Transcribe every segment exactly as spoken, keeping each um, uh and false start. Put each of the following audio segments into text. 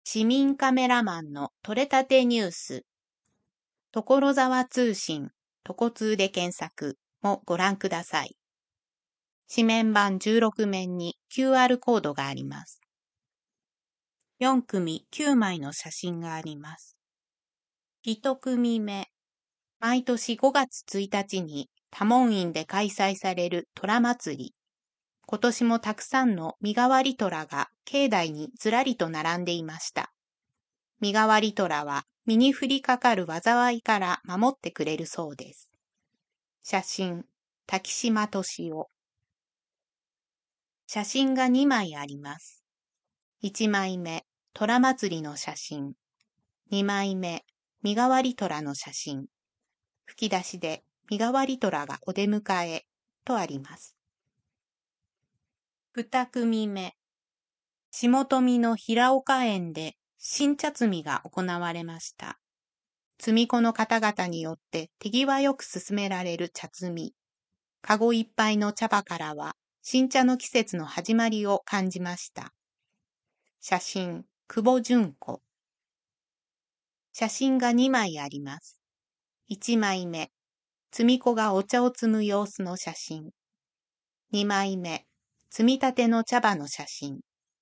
市民カメラマンの撮れたてニュース、所沢通信、トコ通で検索もご覧ください。紙面版じゅうろく面に キューアール コードがあります。よん組きゅう枚の写真があります。いち組目、毎年ごがつついたちに多聞院で開催される虎祭り。今年もたくさんの身代わり虎が境内にずらりと並んでいました。身代わり虎は身に降りかかる災いから守ってくれるそうです。写真、滝島敏夫。写真がに枚あります。いち枚目、虎祭りの写真。に枚目、身代わり虎の写真。吹き出しで身代わり虎がお出迎えとあります。に組目、下富の平岡園で新茶摘みが行われました。摘み子の方々によって手際よく進められる茶摘み。かごいっぱいの茶葉からは新茶の季節の始まりを感じました。写真、久保純子。写真がに枚あります。いち枚目、摘み子がお茶を摘む様子の写真。に枚目、摘みたての茶葉の写真。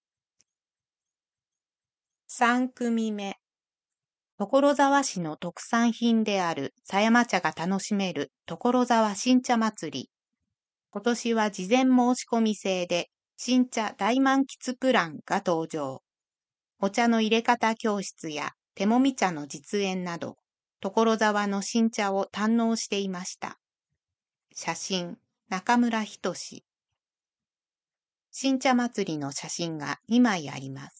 さん組目、所沢市の特産品である狭山茶が楽しめる所沢新茶祭り。今年は事前申し込み制で新茶大満喫プランが登場。お茶の入れ方教室や手もみ茶の実演など、所沢の新茶を堪能していました。写真、中村仁志。新茶祭りの写真がに枚あります。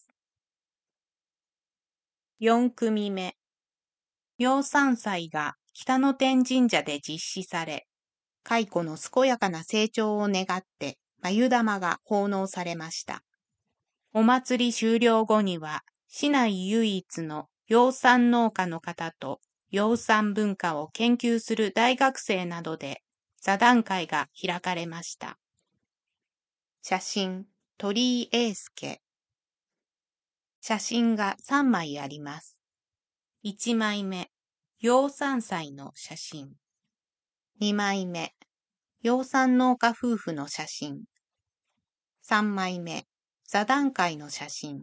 よん組目。妙山祭が北野天神社で実施され、蚕の健やかな成長を願って眉玉が奉納されました。お祭り終了後には、市内唯一の養蚕農家の方と養蚕文化を研究する大学生などで座談会が開かれました。写真、鳥居英介。写真がさん枚あります。いち枚目、養蚕祭の写真。に枚目、養蚕農家夫婦の写真。さん枚目、座談会の写真。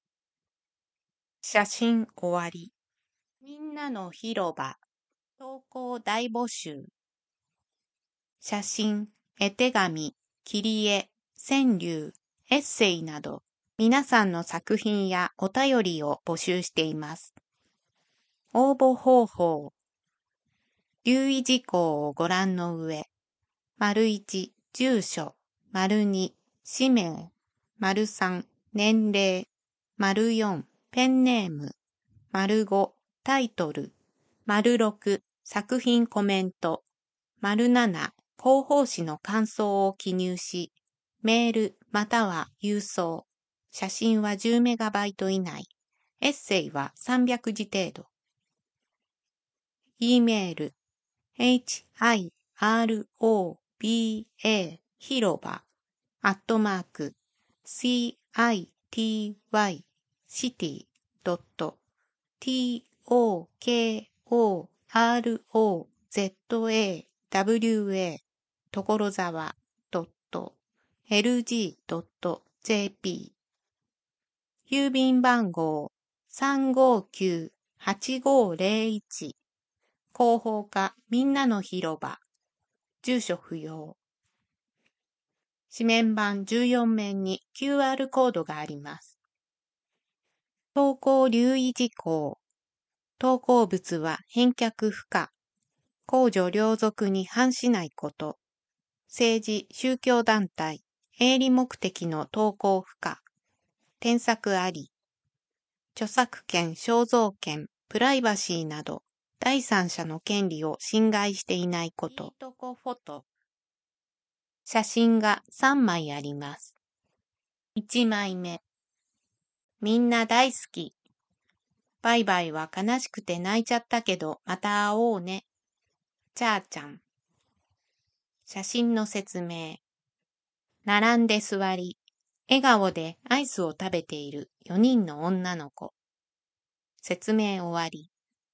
写真終わり。みんなの広場。投稿大募集。写真、絵手紙、切り絵、川柳、エッセイなど、皆さんの作品やお便りを募集しています。応募方法。留意事項をご覧の上。丸いち、住所。丸に、氏名。丸さん、年齢。丸よん、ペンネーム。丸ご、タイトル。丸ろく、作品コメント。丸なな、広報誌の感想を記入し、メールまたは郵送。写真は じゅうメガバイト 以内。エッセイはさんびゃく字程度。E メール、hirOba 広場、アットマーク、city, city, tokorozawa, 所沢 .lg.jp 郵便番号 さんごきゅうはちごゼロいち 広報課みんなの広場住所不要紙面版じゅうよん面に キューアール コードがあります。投稿留意事項投稿物は返却不可公序良俗に反しないこと政治、宗教団体、営利目的の投稿不可添削あり著作権、肖像権、プライバシーなど第三者の権利を侵害していないこと。いいとこフォト。写真がさん枚あります。いち枚目。みんな大好き。バイバイは悲しくて泣いちゃったけどまた会おうね。ちゃーちゃん。写真の説明。並んで座り、笑顔でアイスを食べているよにんの女の子。 説明終わり。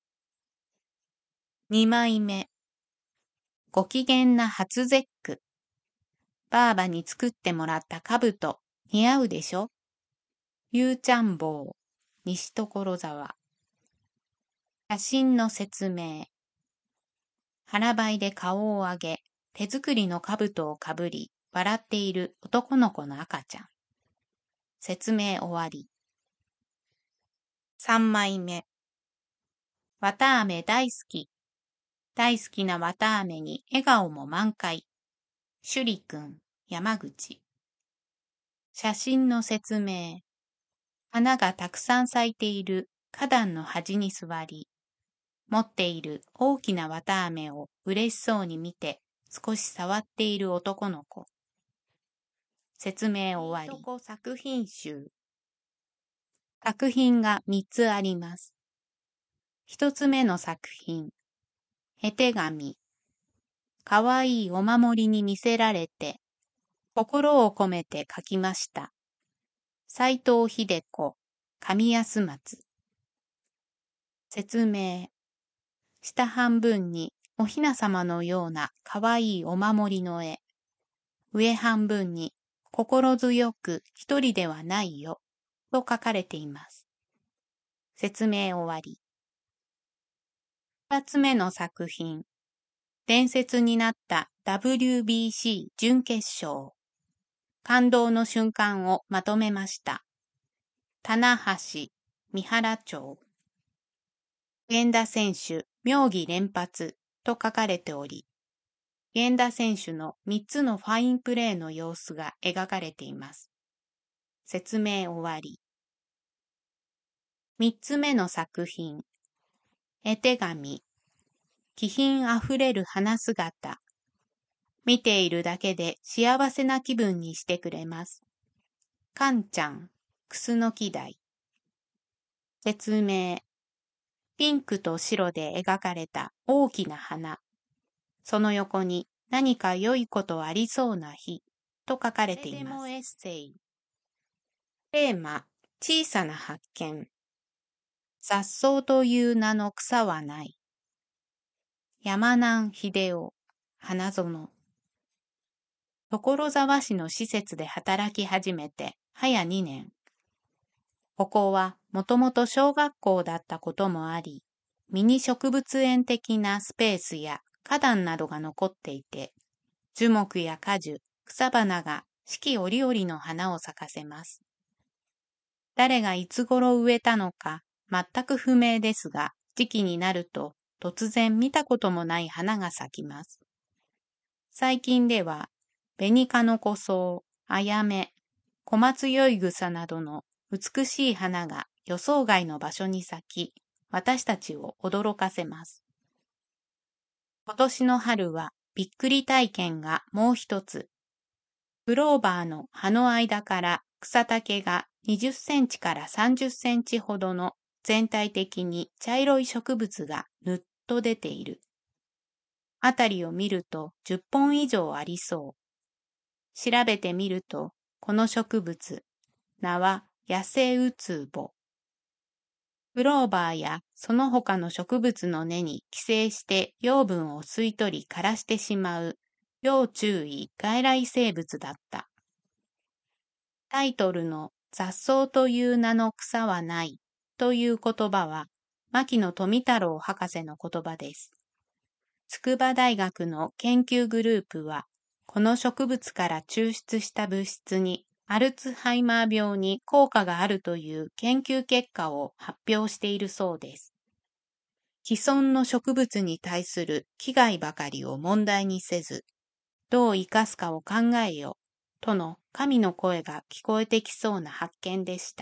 にまいめ。ご機嫌な初節句。ばあばに作ってもらった兜、似合うでしょ？ゆうちゃん坊、西所沢。写真の説明。腹ばいで顔を上げ、手作りの兜をかぶり、笑っている男の子の赤ちゃん。説明終わり。さんまいめ。わたあめ大好き。大好きなわたあめに笑顔も満開。しゅりくん、山口。写真の説明。花がたくさん咲いている花壇の端に座り、持っている大きなわたあめを嬉しそうに見て少し触っている男の子。説明終わり。いいとこ作品集。作品がみっつあります。一つ目の作品。絵手紙。かわいいお守りに見せられて、心を込めて書きました。斎藤秀子、上安松。説明。下半分におひなさまのようなかわいいお守りの絵。上半分に心強く一人ではないよと書かれています。説明終わり。二つ目の作品。伝説になった ダブリュービーシー 準決勝。感動の瞬間をまとめました。棚橋、三原町。源田選手、妙義連発と書かれており、源田選手のみっつのファインプレーの様子が描かれています。説明終わり。みっつめの作品。絵手紙。気品あふれる花姿。見ているだけで幸せな気分にしてくれます。かんちゃん、くすのき台。説明。ピンクと白で描かれた大きな花。その横に何か良いことありそうな日と書かれています。エッセイ。テーマ、小さな発見。雑草という名の草はない。山南秀夫、花園。所沢市の施設で働き始めて早にねん。ここはもともと小学校だったこともあり、ミニ植物園的なスペースや花壇などが残っていて、樹木や果樹、草花が四季折々の花を咲かせます。誰がいつ頃植えたのか全く不明ですが、時期になると突然見たこともない花が咲きます。最近では、紅かのこ草、あやめ、小松酔草などの美しい花が予想外の場所に咲き、私たちを驚かせます。今年の春はびっくり体験がもう一つ。クローバーの葉の間から草丈がにじゅっセンチからさんじゅっセンチほどの全体的に茶色い植物がぬっと出ている。あたりを見るとじゅっぽん以上ありそう。調べてみると、この植物、名は野生うつぼ。クローバーやその他の植物の根に寄生して養分を吸い取り枯らしてしまう要注意外来生物だった。タイトルの雑草という名の草はないという言葉は牧野富太郎博士の言葉です。筑波大学の研究グループはこの植物から抽出した物質にアルツハイマー病に効果があるという研究結果を発表しているそうです。既存の植物に対する危害ばかりを問題にせず、どう生かすかを考えよとの神の声が聞こえてきそうな発見でした。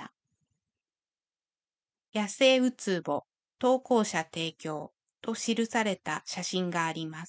野生うつぼ投稿者提供と記された写真があります。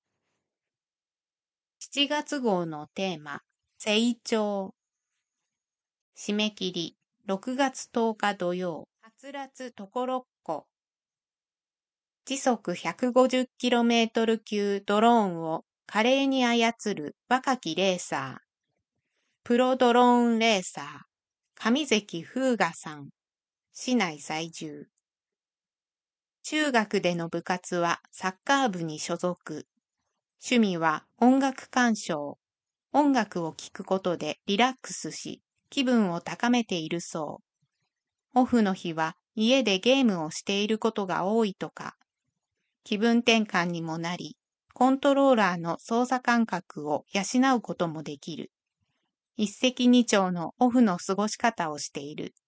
しちがつ号のテーマ、成長。締め切り、ろくがつとおか土曜、はつらつところっこ。時速 ひゃくごじゅっキロメートル 級ドローンを華麗に操る若きレーサー。プロドローンレーサー、上関風雅さん。市内在住。 中学での部活はサッカー部に所属。趣味は音楽鑑賞。音楽を聴くことでリラックスし、気分を高めているそう。オフの日は家でゲームをしていることが多いとか。気分転換にもなり、コントローラーの操作感覚を養うこともできる。一石二鳥のオフの過ごし方をしている。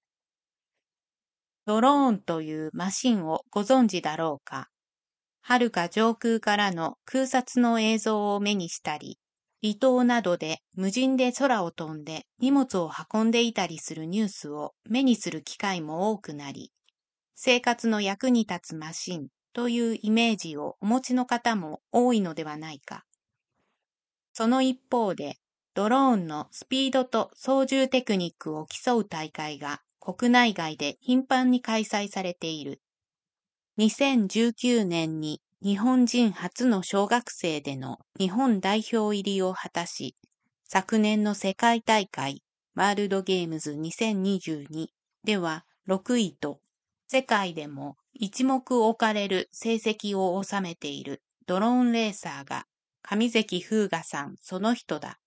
ドローンというマシンをご存知だろうか。遥か上空からの空撮の映像を目にしたり、離島などで無人で空を飛んで荷物を運んでいたりするニュースを目にする機会も多くなり、生活の役に立つマシンというイメージをお持ちの方も多いのではないか。その一方で、ドローンのスピードと操縦テクニックを競う大会が国内外で頻繁に開催されている。にせんじゅうきゅうねんに日本人初の小学生での日本代表入りを果たし、昨年の世界大会ワールドゲームズにせんにじゅうにではろくいと、世界でも一目置かれる成績を収めているドローンレーサーが上関風雅さんその人だ。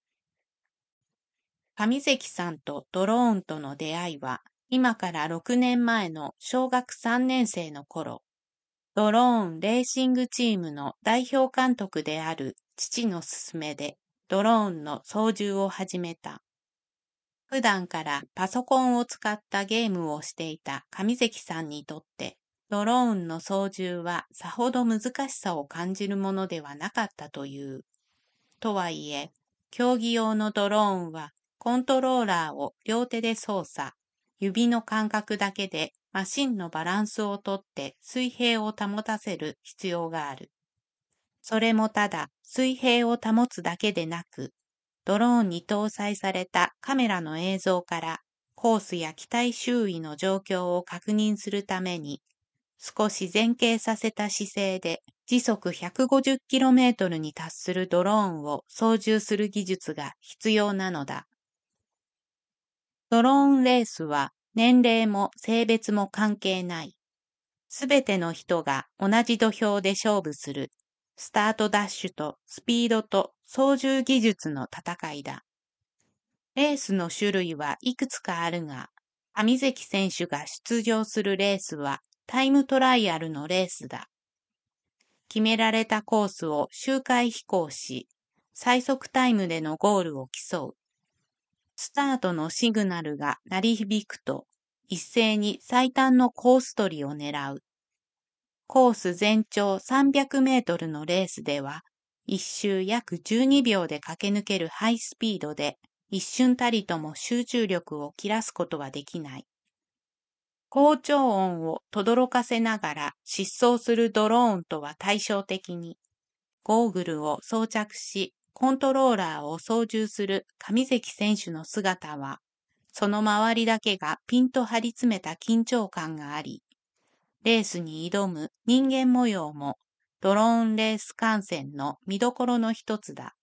上関さんとドローンとの出会いは今からろくねんまえの小学さんねん生の頃、ドローンレーシングチームの代表監督である父の勧めでドローンの操縦を始めた。普段からパソコンを使ったゲームをしていた上関さんにとって、ドローンの操縦はさほど難しさを感じるものではなかったという。とはいえ、競技用のドローンはコントローラーを両手で操作、指の感覚だけでマシンのバランスをとって水平を保たせる必要がある。それもただ水平を保つだけでなく、ドローンに搭載されたカメラの映像からコースや機体周囲の状況を確認するために、少し前傾させた姿勢で時速 ひゃくごじゅっキロメートル に達するドローンを操縦する技術が必要なのだ。ドローンレースは年齢も性別も関係ない。すべての人が同じ土俵で勝負する。スタートダッシュとスピードと操縦技術の戦いだ。レースの種類はいくつかあるが、上関選手が出場するレースはタイムトライアルのレースだ。決められたコースを周回飛行し、最速タイムでのゴールを競う。スタートのシグナルが鳴り響くと、一斉に最短のコース取りを狙う。コース全長さんびゃくメートルのレースでは、一周約じゅうにびょうで駆け抜けるハイスピードで、一瞬たりとも集中力を切らすことはできない。高調音を轟かせながら疾走するドローンとは対照的に、ゴーグルを装着し、コントローラーを操縦する上関選手の姿は、その周りだけがピンと張り詰めた緊張感があり、レースに挑む人間模様もドローンレース観戦の見どころの一つだ。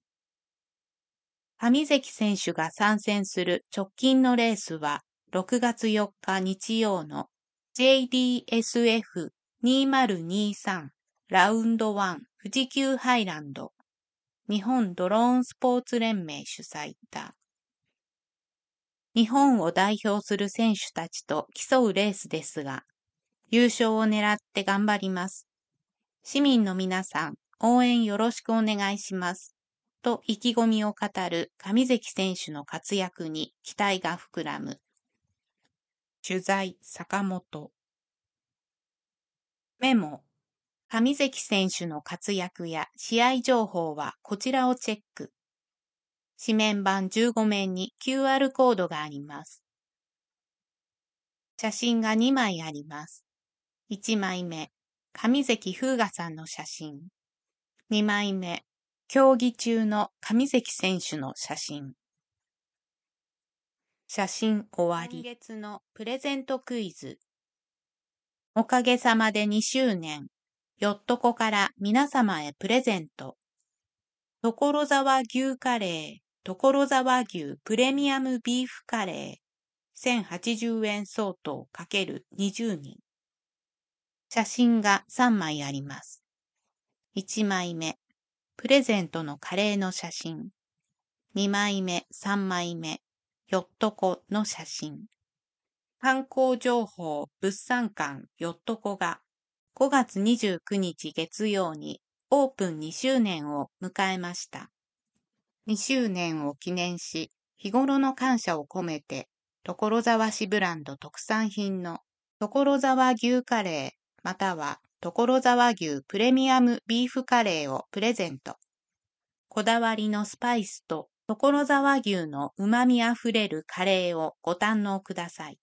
上関選手が参戦する直近のレースはろくがつよっか日曜の ジェイディーエスエフにせんにじゅうさん ラウンドワン富士急ハイランド日本ドローンスポーツ連盟主催だ。日本を代表する選手たちと競うレースですが、優勝を狙って頑張ります。市民の皆さん、応援よろしくお願いします。と意気込みを語る上関選手の活躍に期待が膨らむ。取材坂本。メモ。上関選手の活躍や試合情報はこちらをチェック。紙面版じゅうごめんに キューアール コードがあります。写真がにまいあります。いちまいめ、上関風雅さんの写真。にまいめ、競技中の上関選手の写真。写真終わり。今月のプレゼントクイズ。おかげさまでにしゅうねん。よっとこから皆様へプレゼント。所沢牛カレー、所沢牛プレミアムビーフカレー。せんはちじゅうえん相当 ×にじゅう 人。 写真がさんまいあります。いちまいめ、プレゼントのカレーの写真。にまいめ、さんまいめ、よっとこの写真。観光情報物産館よっとこがごがつにじゅうくにち月曜にオープンにしゅうねんを迎えました。にしゅうねんを記念し、日頃の感謝を込めて、所沢市ブランド特産品の所沢牛カレーまたは所沢牛プレミアムビーフカレーをプレゼント。こだわりのスパイスと所沢牛の旨味あふれるカレーをご堪能ください。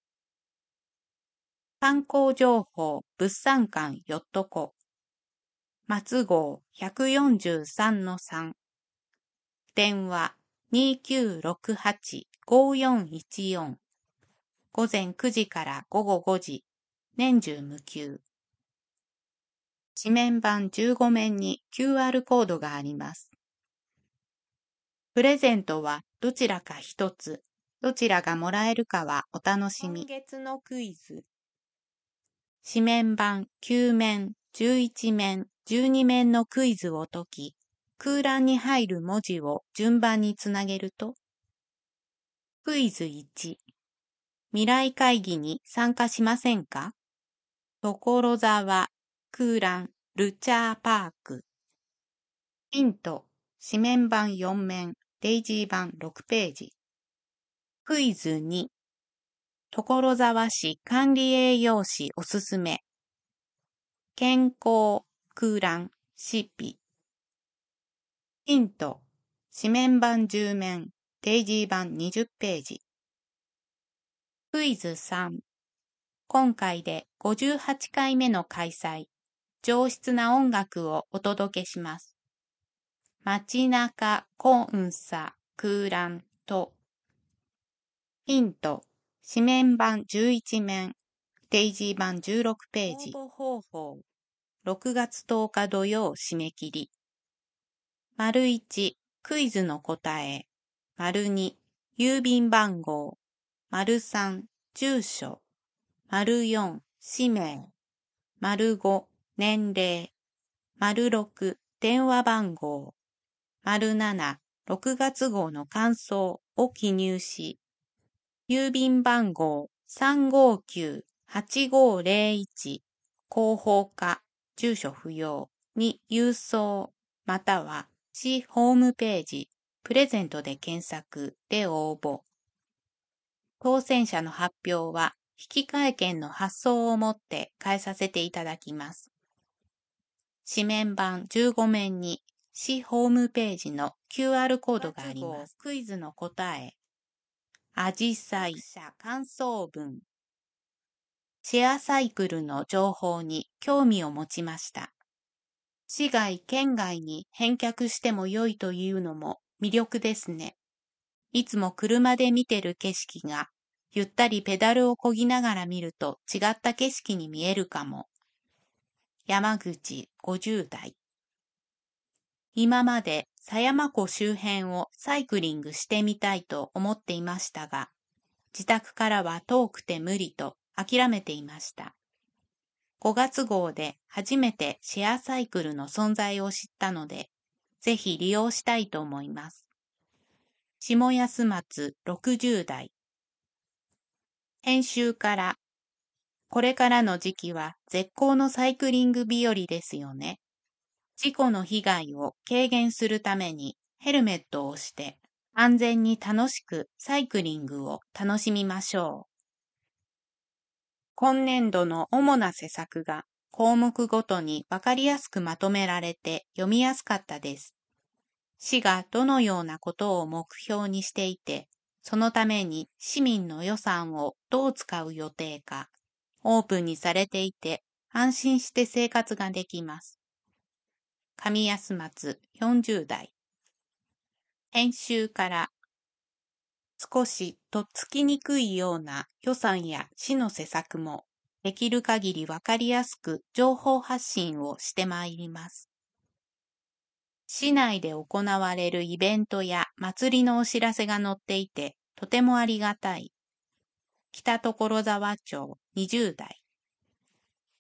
観光情報物産館よっとこ松号 ひゃくよんじゅうさんのさん 電話 にきゅうろくはちごよんいちよん 午前くじから午後ごじ年中無休。紙面板じゅうごめんに キューアール コードがあります。プレゼントはどちらか一つ。どちらがもらえるかはお楽しみ。今月のクイズ。紙面板きゅうめん、じゅういちめん、じゅうにめんのクイズを解き、空欄に入る文字を順番につなげると、クイズいち、未来会議に参加しませんか？所沢、空欄、ルチャーパーク。ヒント、紙面板よんめん、デイジー板ろくページ。クイズに、所沢市管理栄養士おすすめ。健康、空欄、シピ。ヒント、紙面板じゅうめん、デイジー板にじゅっページ。クイズさん、今回でごじゅうはちかいめの開催、上質な音楽をお届けします。街中コンサ空欄と。ヒント、紙面板じゅういちめん、デイジー板じゅうろくページ。応募方法、ろくがつとおか土曜締め切り。丸いち、クイズの答え。丸に、郵便番号。丸さん、住所。丸よん、氏名。丸ご、年齢。丸ろく、電話番号。丸なな、ろくがつ号の感想を記入し、郵便番号 さんごきゅうはちごぜろいち 広報課住所不要に郵送または市ホームページプレゼントで検索で応募。当選者の発表は引換券の発送をもって返させていただきます。紙面板じゅうごめんに市ホームページの キューアール コードがあります。クイズの答え。あじさい感想文。シェアサイクルの情報に興味を持ちました。市外県外に返却しても良いというのも魅力ですね。いつも車で見てる景色がゆったりペダルを漕ぎながら見ると違った景色に見えるかも。山口ごじゅうだい。今まで狭山湖周辺をサイクリングしてみたいと思っていましたが、自宅からは遠くて無理と諦めていました。ごがつ号で初めてシェアサイクルの存在を知ったので、ぜひ利用したいと思います。下安松ろくじゅうだい。編集から、これからの時期は絶好のサイクリング日和ですよね。事故の被害を軽減するためにヘルメットをして安全に楽しくサイクリングを楽しみましょう。今年度の主な施策が項目ごとにわかりやすくまとめられて読みやすかったです。市がどのようなことを目標にしていて、そのために市民の予算をどう使う予定か、オープンにされていて安心して生活ができます。上安松よんじゅうだい。編集から少しとっつきにくいような予算や市の施策もできる限りわかりやすく情報発信をしてまいります。市内で行われるイベントや祭りのお知らせが載っていてとてもありがたい。北所沢町にじゅうだい。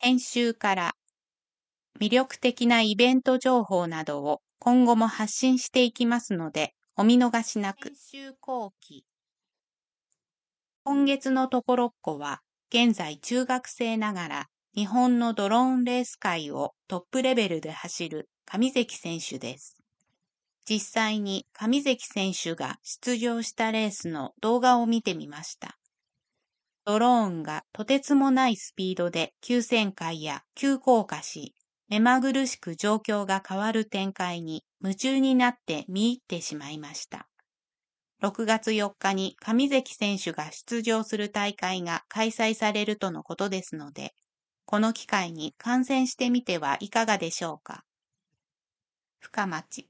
編集から魅力的なイベント情報などを今後も発信していきますので、お見逃しなく。編集後期。今月のところっこは、現在中学生ながら日本のドローンレース界をトップレベルで走る上関選手です。実際に上関選手が出場したレースの動画を見てみました。ドローンがとてつもないスピードで急旋回や急降下し、目まぐるしく状況が変わる展開に夢中になって見入ってしまいました。ろくがつよっかに上関選手が出場する大会が開催されるとのことですので、この機会に観戦してみてはいかがでしょうか。深町。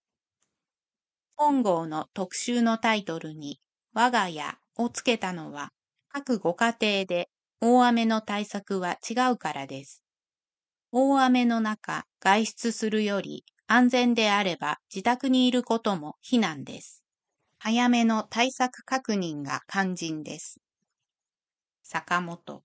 本号の特集のタイトルに我が家をつけたのは、各ご家庭で大雨の対策は違うからです。大雨の中、外出するより安全であれば自宅にいることも非難です。早めの対策確認が肝心です。坂本。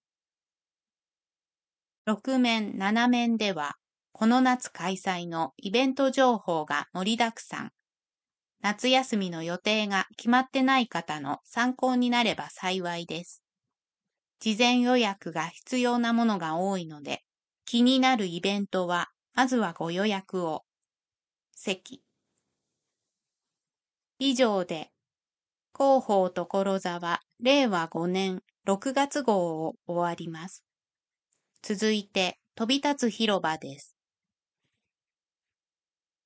ろく面なな面では、この夏開催のイベント情報が盛りだくさん。夏休みの予定が決まってない方の参考になれば幸いです。事前予約が必要なものが多いので、気になるイベントは、まずはご予約を。席。以上で、広報所沢れいわごねんろくがつ号を終わります。続いて、飛び立つ広場です。